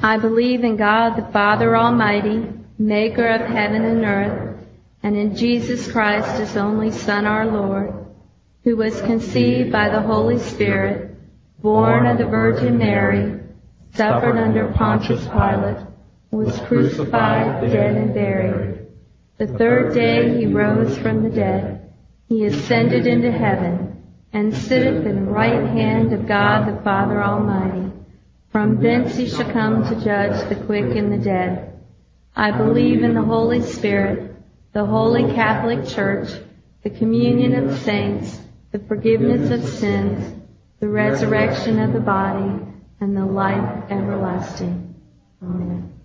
I believe in God the Father Almighty, maker of heaven and earth, and in Jesus Christ, his only Son, our Lord, who was conceived by the Holy Spirit, born of the Virgin Mary, suffered under Pontius Pilate, was crucified, dead, and buried. The third day he rose from the dead. He ascended into heaven, and sitteth in the right hand of God the Father Almighty. From thence he shall come to judge the quick and the dead. I believe in the Holy Spirit, the Holy Catholic Church, the communion of saints, the forgiveness of sins, the resurrection of the body, and the life everlasting. Amen.